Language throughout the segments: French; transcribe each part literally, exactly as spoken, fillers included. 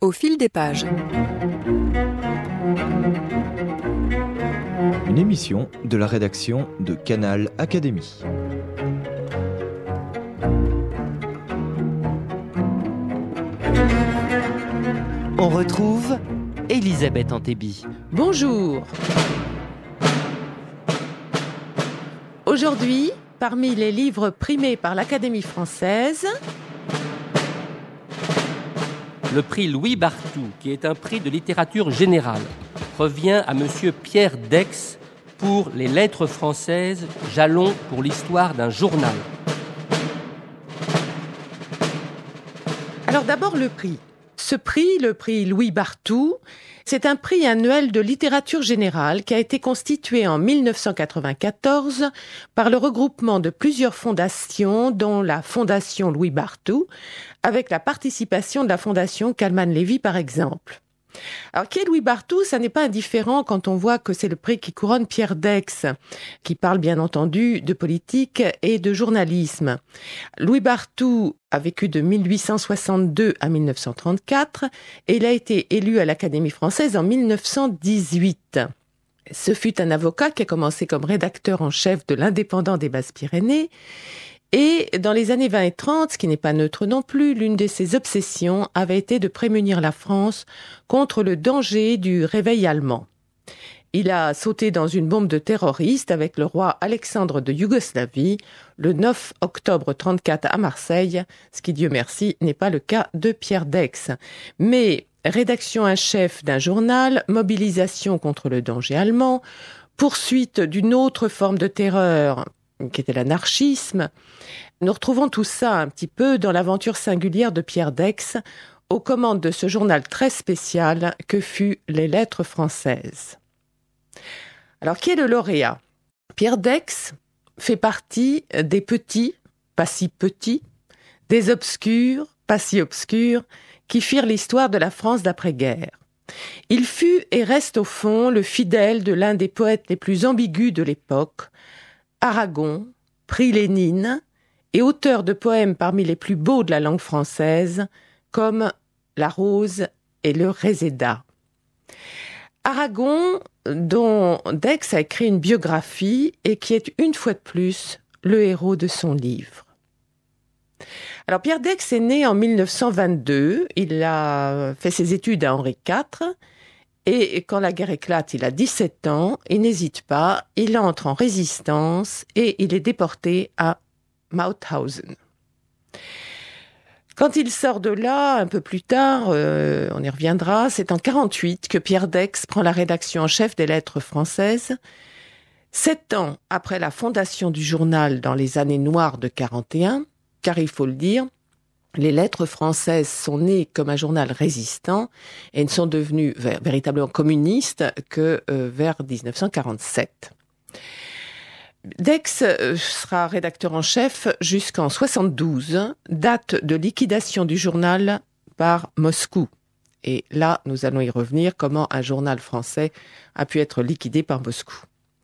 Au fil des pages. Une émission de la rédaction de Canal Académie. On retrouve Elisabeth Antébi. Bonjour. Aujourd'hui, parmi les livres primés par l'Académie française, le prix Louis Barthou, qui est un prix de littérature générale, revient à monsieur Pierre Daix pour les lettres françaises, jalons pour l'histoire d'un journal. Alors d'abord le prix. Ce prix, le prix Louis Barthou, c'est un prix annuel de littérature générale qui a été constitué en mille neuf cent quatre-vingt-quatorze par le regroupement de plusieurs fondations, dont la Fondation Louis Barthou, avec la participation de la Fondation Kalman Levy par exemple. Alors, qui est Louis Barthou ? Ça n'est pas indifférent quand on voit que c'est le prix qui couronne Pierre Daix, qui parle bien entendu de politique et de journalisme. Louis Barthou a vécu de mille huit cent soixante-deux à mille neuf cent trente-quatre et il a été élu à l'Académie française en mille neuf cent dix-huit. Ce fut un avocat qui a commencé comme rédacteur en chef de l'Indépendant des Basses-Pyrénées. Et dans les années vingt et trente, ce qui n'est pas neutre non plus, l'une de ses obsessions avait été de prémunir la France contre le danger du réveil allemand. Il a sauté dans une bombe de terroristes avec le roi Alexandre de Yougoslavie le neuf octobre trente-quatre à Marseille, ce qui, Dieu merci, n'est pas le cas de Pierre Daix. Mais rédaction en chef d'un journal, mobilisation contre le danger allemand, poursuite d'une autre forme de terreur, qui était l'anarchisme. Nous retrouvons tout ça un petit peu dans l'aventure singulière de Pierre Daix, aux commandes de ce journal très spécial que fut les lettres françaises. Alors, qui est le lauréat ? Pierre Daix fait partie des petits, pas si petits, des obscurs, pas si obscurs, qui firent l'histoire de la France d'après-guerre. Il fut et reste au fond le fidèle de l'un des poètes les plus ambigus de l'époque, Aragon, prix Lénine, et auteur de poèmes parmi les plus beaux de la langue française, comme La Rose et le Réséda. Aragon, dont Daix a écrit une biographie et qui est une fois de plus le héros de son livre. Alors Pierre Daix est né en mille neuf cent vingt-deux, il a fait ses études à Henri quatre, et quand la guerre éclate, il a dix-sept ans, il n'hésite pas, il entre en résistance et il est déporté à Mauthausen. Quand il sort de là, un peu plus tard, euh, on y reviendra, c'est en quarante-huit que Pierre Daix prend la rédaction en chef des lettres françaises. Sept ans après la fondation du journal dans les années noires de quarante et un, car il faut le dire, les lettres françaises sont nées comme un journal résistant et ne sont devenues ver- véritablement communistes que euh, vers dix-neuf cent quarante-sept. Daix euh, sera rédacteur en chef jusqu'en soixante-douze, date de liquidation du journal par Moscou. Et là, nous allons y revenir, comment un journal français a pu être liquidé par Moscou.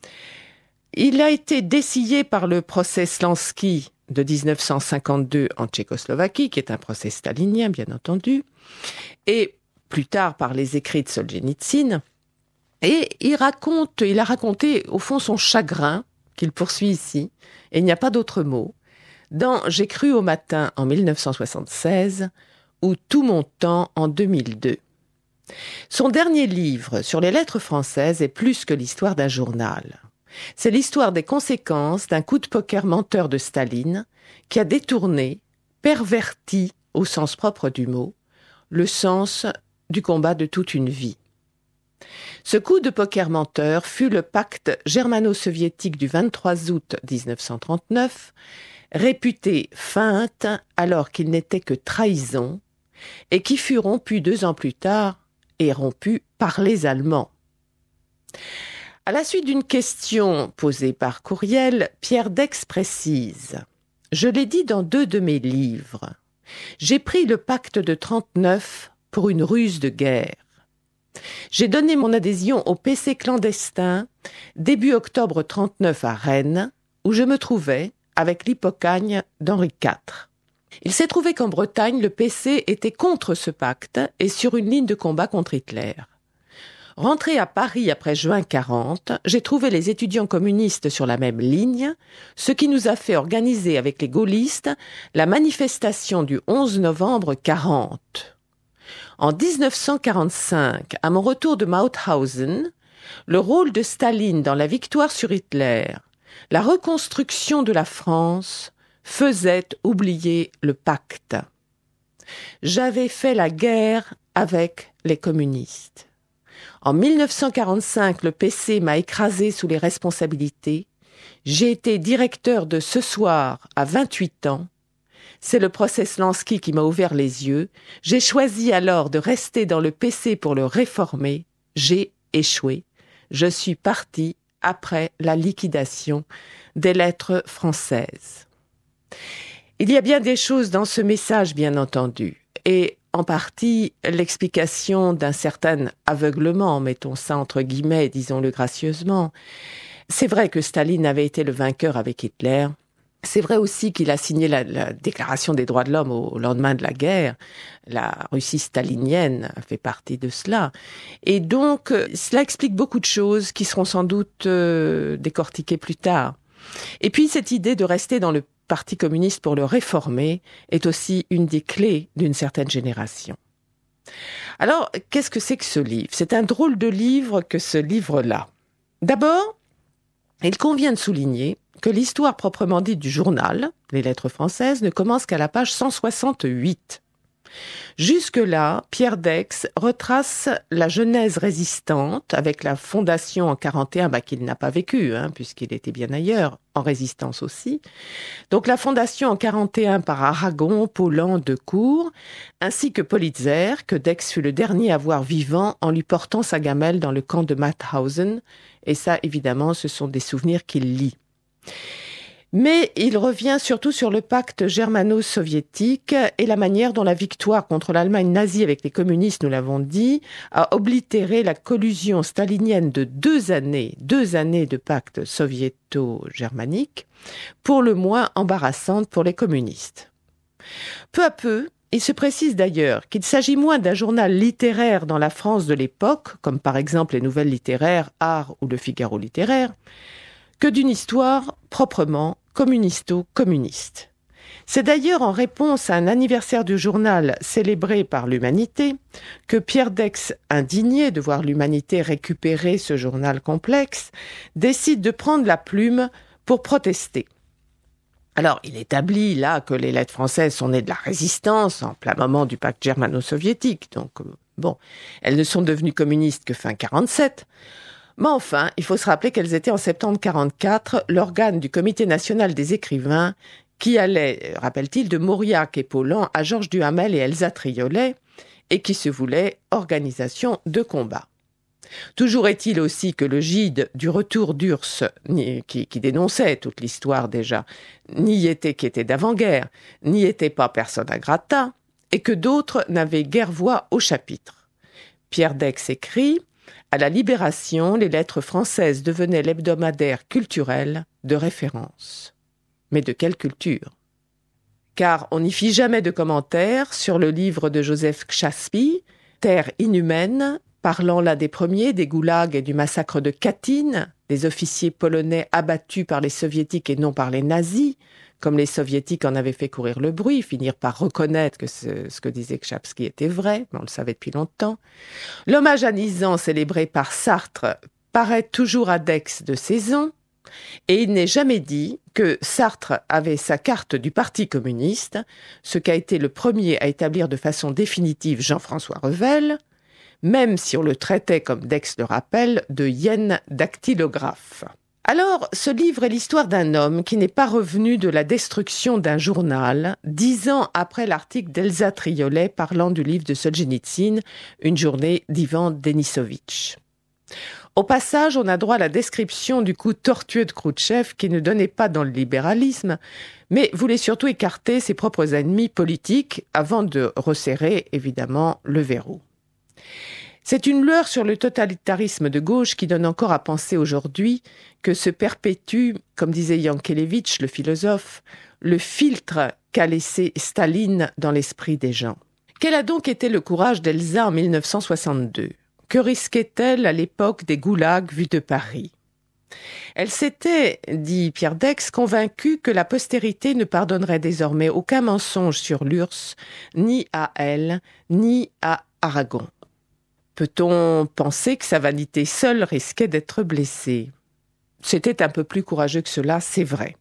Il a été dessillé par le procès Slansky de dix-neuf cent cinquante-deux en Tchécoslovaquie, qui est un procès stalinien, bien entendu, et plus tard par les écrits de Solzhenitsyn. Et il raconte, il a raconté, au fond, son chagrin, qu'il poursuit ici, et il n'y a pas d'autre mot, dans J'ai cru au matin en mille neuf cent soixante-seize, ou Tout mon temps en deux mille deux. Son dernier livre sur les lettres françaises est plus que l'histoire d'un journal. C'est l'histoire des conséquences d'un coup de poker menteur de Staline qui a détourné, perverti, au sens propre du mot, le sens du combat de toute une vie. Ce coup de poker menteur fut le pacte germano-soviétique du vingt-trois août dix-neuf cent trente-neuf, réputé feinte alors qu'il n'était que trahison, et qui fut rompu deux ans plus tard et rompu par les Allemands. À la suite d'une question posée par courriel, Pierre Daix précise « Je l'ai dit dans deux de mes livres. J'ai pris le pacte de trente-neuf pour une ruse de guerre. J'ai donné mon adhésion au P C clandestin début octobre trente-neuf à Rennes, où je me trouvais avec l'hypocagne d'Henri quatre. Il s'est trouvé qu'en Bretagne, le P C était contre ce pacte et sur une ligne de combat contre Hitler. Rentré à Paris après juin quarante, j'ai trouvé les étudiants communistes sur la même ligne, ce qui nous a fait organiser avec les gaullistes la manifestation du onze novembre quarante. En dix-neuf cent quarante-cinq, à mon retour de Mauthausen, le rôle de Staline dans la victoire sur Hitler, la reconstruction de la France, faisait oublier le pacte. J'avais fait la guerre avec les communistes. En mille neuf cent quarante-cinq, le P C m'a écrasé sous les responsabilités. J'ai été directeur de Ce Soir à vingt-huit ans. C'est le procès Slansky qui m'a ouvert les yeux. J'ai choisi alors de rester dans le P C pour le réformer. J'ai échoué. Je suis parti après la liquidation des lettres françaises. Il y a bien des choses dans ce message, bien entendu, et en partie l'explication d'un certain aveuglement, mettons ça entre guillemets, disons-le gracieusement. C'est vrai que Staline avait été le vainqueur avec Hitler. C'est vrai aussi qu'il a signé la, la Déclaration des droits de l'homme au, au lendemain de la guerre. La Russie stalinienne fait partie de cela. Et donc, cela explique beaucoup de choses qui seront sans doute euh, décortiquées plus tard. Et puis, cette idée de rester dans le Parti communiste pour le réformer est aussi une des clés d'une certaine génération. Alors, qu'est-ce que c'est que ce livre ? C'est un drôle de livre que ce livre-là. D'abord, il convient de souligner que l'histoire proprement dite du journal, les lettres françaises, ne commence qu'à la page cent soixante-huit. Jusque-là, Pierre Dex retrace la genèse résistante avec la fondation en quarante et un, bah, qu'il n'a pas vécu, hein, puisqu'il était bien ailleurs, en résistance aussi. Donc la fondation en quarante et un par Aragon, Paulan, Decour, ainsi que Politzer, que Dex fut le dernier à voir vivant en lui portant sa gamelle dans le camp de Mauthausen. Et ça, évidemment, ce sont des souvenirs qu'il lit. Mais il revient surtout sur le pacte germano-soviétique et la manière dont la victoire contre l'Allemagne nazie avec les communistes, nous l'avons dit, a oblitéré la collusion stalinienne de deux années, deux années de pacte soviéto-germanique, pour le moins embarrassante pour les communistes. Peu à peu, il se précise d'ailleurs qu'il s'agit moins d'un journal littéraire dans la France de l'époque, comme par exemple les nouvelles littéraires, Art ou Le Figaro littéraire, que d'une histoire proprement communisto-communiste. C'est d'ailleurs en réponse à un anniversaire du journal célébré par l'Humanité que Pierre Dex, indigné de voir l'Humanité récupérer ce journal complexe, décide de prendre la plume pour protester. Alors, il établit là que les lettres françaises sont nées de la résistance en plein moment du pacte germano-soviétique. Donc, euh, bon, elles ne sont devenues communistes que fin quarante-sept. Mais enfin, il faut se rappeler qu'elles étaient en septembre quarante-quatre l'organe du Comité national des écrivains qui allait, rappelle-t-il, de Mauriac et Paulan à Georges Duhamel et Elsa Triolet et qui se voulait organisation de combat. Toujours est-il aussi que le Gide du retour d'Urs, qui, qui dénonçait toute l'histoire déjà, n'y était qui était d'avant-guerre, n'y était pas persona grata, et que d'autres n'avaient guère voix au chapitre. Pierre Dex écrit « À la Libération, les lettres françaises devenaient l'hebdomadaire culturel de référence. » Mais de quelle culture ? Car on n'y fit jamais de commentaires sur le livre de Joseph Kchaspy, « Terre inhumaine », parlant là des premiers, des goulags et du massacre de Katyn, des officiers polonais abattus par les soviétiques et non par les nazis, comme les soviétiques en avaient fait courir le bruit, finirent par reconnaître que ce, ce que disait Kchaspy était vrai, mais on le savait depuis longtemps. L'hommage à Nizan célébré par Sartre paraît toujours à Dex de saison, et il n'est jamais dit que Sartre avait sa carte du Parti communiste, ce qu'a été le premier à établir de façon définitive Jean-François Revel, même si on le traitait, comme Dex le rappelle, de hyène dactylographe. Alors, ce livre est l'histoire d'un homme qui n'est pas revenu de la destruction d'un journal, dix ans après l'article d'Elsa Triolet parlant du livre de Solzhenitsyn, Une journée d'Ivan Denisovitch. Au passage, on a droit à la description du coup tortueux de Khrouchtchev qui ne donnait pas dans le libéralisme, mais voulait surtout écarter ses propres ennemis politiques avant de resserrer, évidemment, le verrou. C'est une lueur sur le totalitarisme de gauche qui donne encore à penser aujourd'hui que se perpétue, comme disait Yankelevitch, le philosophe, le filtre qu'a laissé Staline dans l'esprit des gens. Quel a donc été le courage d'Elsa en mille neuf cent soixante-deux ? Que risquait-elle à l'époque des goulags vus de Paris ? Elle s'était, dit Pierre Dex, convaincue que la postérité ne pardonnerait désormais aucun mensonge sur l'U R S S, ni à elle, ni à Aragon. Peut-on penser que sa vanité seule risquait d'être blessée ? C'était un peu plus courageux que cela, c'est vrai.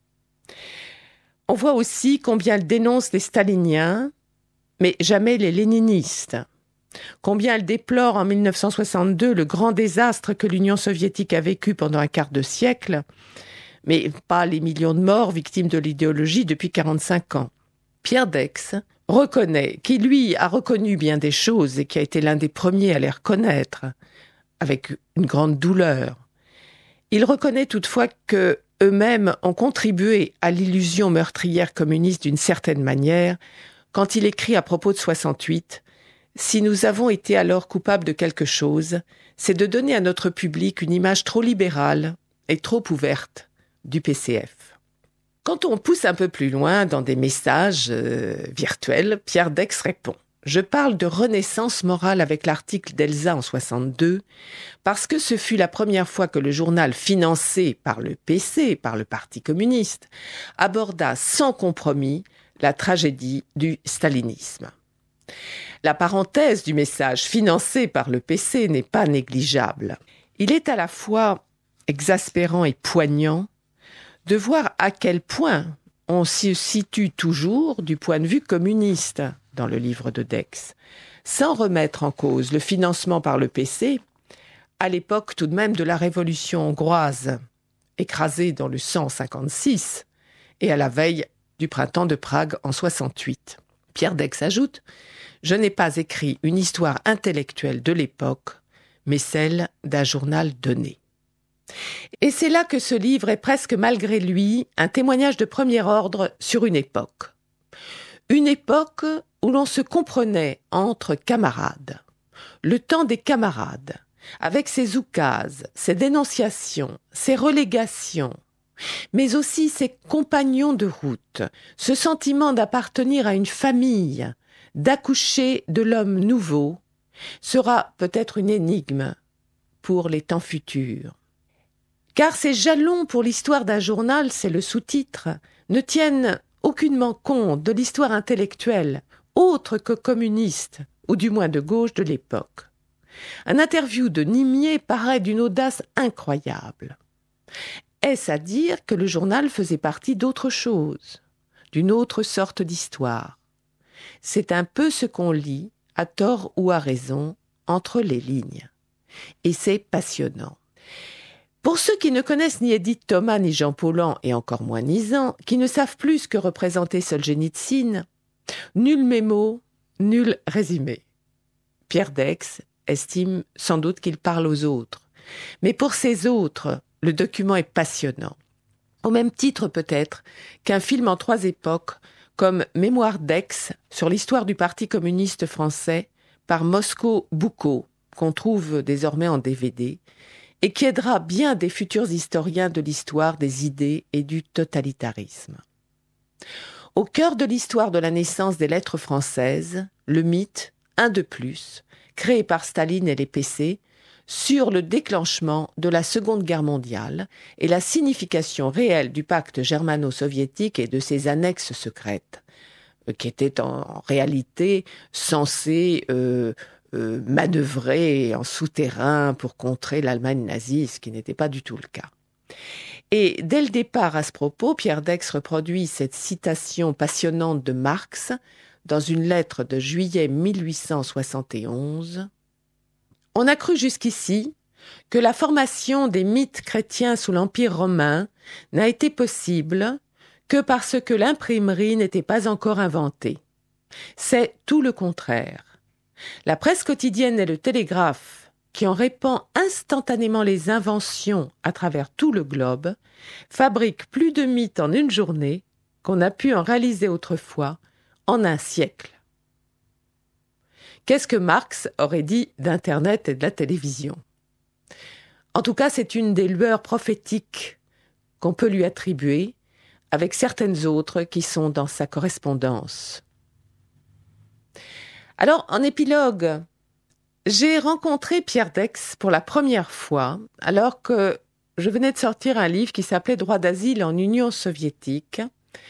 On voit aussi combien elle dénonce les staliniens, mais jamais les léninistes. Combien elle déplore en mille neuf cent soixante-deux le grand désastre que l'Union soviétique a vécu pendant un quart de siècle, mais pas les millions de morts victimes de l'idéologie depuis quarante-cinq ans. Pierre Dex reconnaît, qui lui a reconnu bien des choses et qui a été l'un des premiers à les reconnaître, avec une grande douleur. Il reconnaît toutefois que eux-mêmes ont contribué à l'illusion meurtrière communiste d'une certaine manière, quand il écrit à propos de soixante-huit « Si nous avons été alors coupables de quelque chose, c'est de donner à notre public une image trop libérale et trop ouverte du P C F ». Quand on pousse un peu plus loin dans des messages euh, virtuels, Pierre Dex répond « Je parle de renaissance morale avec l'article d'Elsa en soixante-deux, parce que ce fut la première fois que le journal financé par le P C, par le Parti communiste, aborda sans compromis la tragédie du stalinisme. » La parenthèse du message financé par le P C n'est pas négligeable. Il est à la fois exaspérant et poignant de voir à quel point on se situe toujours du point de vue communiste dans le livre de Dex, sans remettre en cause le financement par le P C, à l'époque tout de même de la Révolution hongroise, écrasée dans le sang en cinquante-six, et à la veille du printemps de Prague en soixante-huit. Pierre Dex ajoute « Je n'ai pas écrit une histoire intellectuelle de l'époque, mais celle d'un journal donné. » Et c'est là que ce livre est presque malgré lui un témoignage de premier ordre sur une époque. Une époque où l'on se comprenait entre camarades. Le temps des camarades, avec ses oukases, ses dénonciations, ses relégations, mais aussi ses compagnons de route, ce sentiment d'appartenir à une famille, d'accoucher de l'homme nouveau, sera peut-être une énigme pour les temps futurs. Car ces jalons pour l'histoire d'un journal, c'est le sous-titre, ne tiennent aucunement compte de l'histoire intellectuelle, autre que communiste, ou du moins de gauche de l'époque. Un interview de Nimier paraît d'une audace incroyable. Est-ce à dire que le journal faisait partie d'autre chose, d'une autre sorte d'histoire ? C'est un peu ce qu'on lit, à tort ou à raison, entre les lignes. Et c'est passionnant. Pour ceux qui ne connaissent ni Édith Thomas ni Jean Paulhan, et encore moins Nizan, qui ne savent plus ce que représentait Solzhenitsyn, nul mémo, nul résumé. Pierre Dex estime sans doute qu'il parle aux autres. Mais pour ces autres, le document est passionnant. Au même titre peut-être qu'un film en trois époques, comme Mémoire d'Aix sur l'histoire du Parti communiste français par Mosco Boucault, qu'on trouve désormais en D V D, et qui aidera bien des futurs historiens de l'histoire des idées et du totalitarisme. Au cœur de l'histoire de la naissance des lettres françaises, le mythe, un de plus, créé par Staline et les P C, sur le déclenchement de la Seconde Guerre mondiale et la signification réelle du pacte germano-soviétique et de ses annexes secrètes, qui étaient en réalité censées euh, euh, manœuvrer en souterrain pour contrer l'Allemagne nazie, ce qui n'était pas du tout le cas. Et dès le départ à ce propos, Pierre Dex reproduit cette citation passionnante de Marx dans une lettre de juillet mille huit cent soixante et onze. « On a cru jusqu'ici que la formation des mythes chrétiens sous l'Empire romain n'a été possible que parce que l'imprimerie n'était pas encore inventée. C'est tout le contraire. La presse quotidienne et le télégraphe, qui en répand instantanément les inventions à travers tout le globe, fabriquent plus de mythes en une journée qu'on a pu en réaliser autrefois en un siècle. » Qu'est-ce que Marx aurait dit d'Internet et de la télévision ? En tout cas, c'est une des lueurs prophétiques qu'on peut lui attribuer, avec certaines autres qui sont dans sa correspondance. Alors, en épilogue, j'ai rencontré Pierre Daix pour la première fois, alors que je venais de sortir un livre qui s'appelait « Droit d'asile en Union soviétique »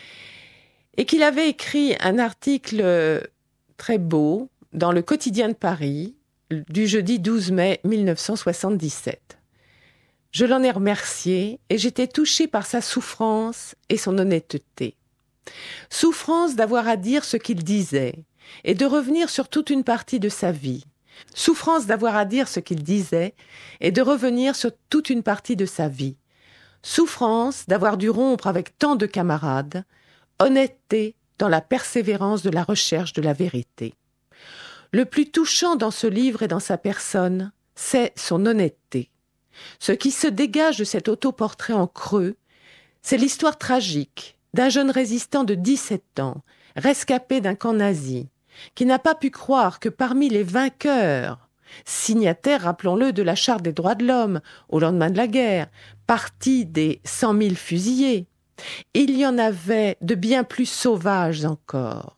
et qu'il avait écrit un article très beau dans le Quotidien de Paris du jeudi douze mai mille neuf cent soixante-dix-sept. Je l'en ai remercié et j'étais touchée par sa souffrance et son honnêteté. Souffrance d'avoir à dire ce qu'il disait et de revenir sur toute une partie de sa vie. Souffrance d'avoir à dire ce qu'il disait et de revenir sur toute une partie de sa vie. Souffrance d'avoir dû rompre avec tant de camarades. Honnêteté dans la persévérance de la recherche de la vérité. Le plus touchant dans ce livre et dans sa personne, c'est son honnêteté. Ce qui se dégage de cet autoportrait en creux, c'est l'histoire tragique d'un jeune résistant de dix-sept ans, rescapé d'un camp nazi, qui n'a pas pu croire que parmi les vainqueurs, signataires, rappelons-le, de la Charte des droits de l'homme au lendemain de la guerre, partie des cent mille fusillés, il y en avait de bien plus sauvages encore,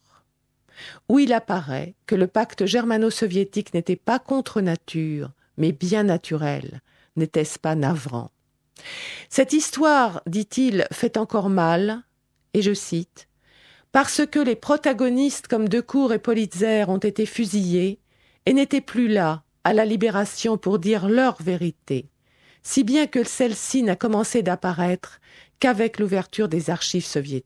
où il apparaît que le pacte germano-soviétique n'était pas contre nature, mais bien naturel. N'était-ce pas navrant ? Cette histoire, dit-il, fait encore mal, et je cite, « parce que les protagonistes comme Decour et Politzer ont été fusillés et n'étaient plus là, à la Libération, pour dire leur vérité, si bien que celle-ci n'a commencé d'apparaître qu'avec l'ouverture des archives soviétiques. »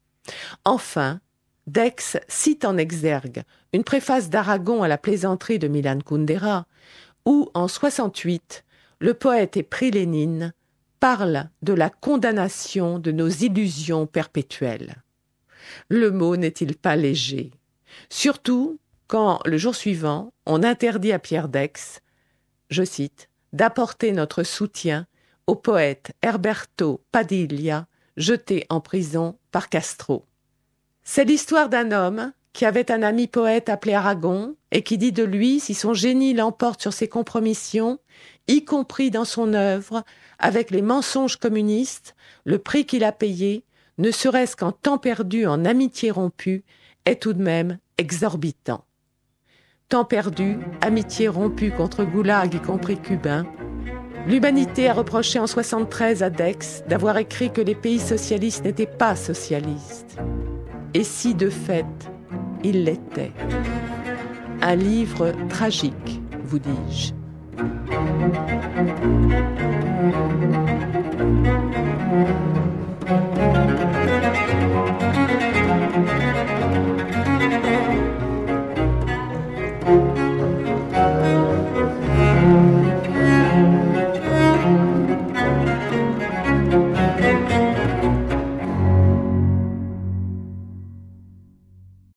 Enfin, Daix cite en exergue une préface d'Aragon à la plaisanterie de Milan Kundera, où, en soixante-huit, le poète et prix Lénine parle de la condamnation de nos illusions perpétuelles. Le mot n'est-il pas léger ? Surtout quand, le jour suivant, on interdit à Pierre Daix, je cite, « d'apporter notre soutien au poète Herberto Padilla, jeté en prison par Castro. » C'est l'histoire d'un homme qui avait un ami poète appelé Aragon et qui dit de lui, si son génie l'emporte sur ses compromissions, y compris dans son œuvre, avec les mensonges communistes, le prix qu'il a payé, ne serait-ce qu'en temps perdu, en amitié rompue, est tout de même exorbitant. Temps perdu, amitié rompue contre Goulag y compris cubain. L'humanité a reproché en soixante-treize à Daix d'avoir écrit que les pays socialistes n'étaient pas socialistes. Et si de fait, il l'était. Un livre tragique, vous dis-je. Thank you.